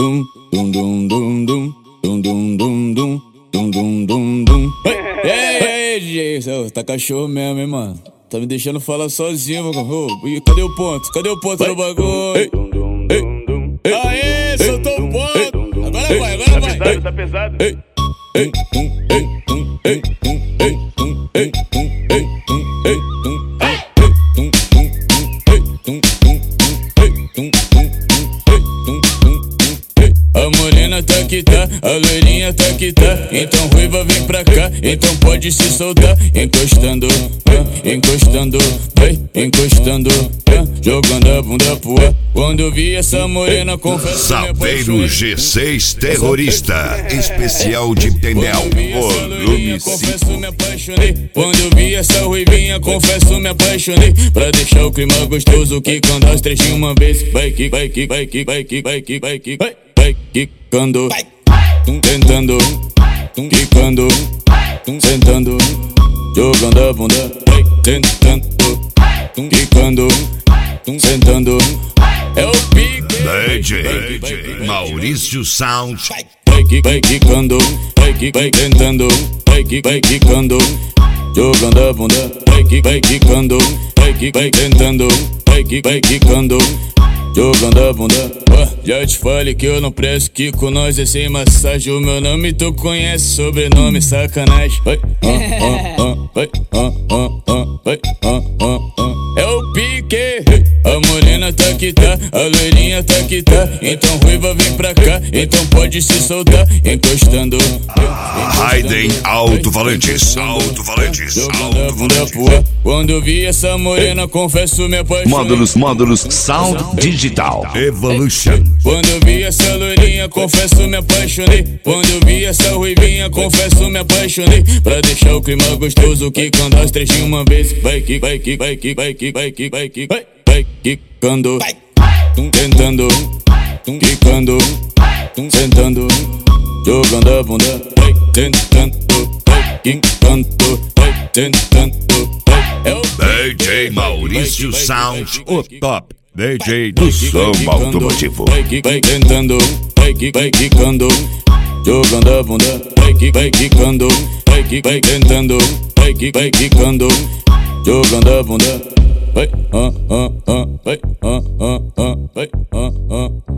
dum dum dum dum dum dum dum dum dum dum dum dum dum. Ei, DJ, tá cachorro mesmo, hein, mano? Tá me deixando falar sozinho, mano. Cadê o ponto? Cadê o ponto do bagulho? Aê, soltou o ponto. Agora vai, agora vai. Tá pesado. A morena tá que tá, a loirinha tá que tá. Então ruiva vem pra cá, então pode se soltar. Encostando, encostando, vai, encostando, jogando a bunda pro ar. Quando eu vi essa morena, confesso que me apaixonei. Saveiro G6 Terrorista, especial de Temel, volume 5. Confesso me apaixonei. Quando eu vi essa ruivinha, confesso me apaixonei. Pra deixar o clima gostoso, que quando as três de uma vez. Vai que, vai que, vai que, vai que, vai que, vai que, vai. Vai quicando, tentando, quicando, sentando, jogando a bunda, vai tentando, quicando, sentando. É o pique. DJ Maurício Sound. Vai quicando, vai tentando, vai quicando, jogando a bunda, vai quicando, vai tentando, vai quicando, jogando a bunda. Já te falei que eu não presto, que com nós é sem massagem. O meu nome tu conhece, sobrenome sacanagem. É o pique. A morena tá que tá, a loirinha tá que tá. Então ruiva vem pra cá, então pode se soltar. Encostando, Raiden Alto-Falantes. jogando a bunda pro ar. Quando eu vi essa morena, confesso me apaixonei. Módulos Sound Digital Evolution. Quando eu vi essa loirinha, confesso me apaixonei. Quando eu vi essa ruivinha, confesso me apaixonei. Pra deixar o clima gostoso, que quando as três de uma vez. Vai que, vai que, vai que, vai que, vai que, vai que, vai quicando, tentando, quicando, sentando, jogando a bunda, vai tentando, vai quicando, vai tentando. É o DJ Maurício Sound, o top DJ do som automotivo. Vai tentando, vai quicando, jogando a bunda, vai quicando, vai tentando, vai quicando, jogando a bunda. Vai, vai, vai.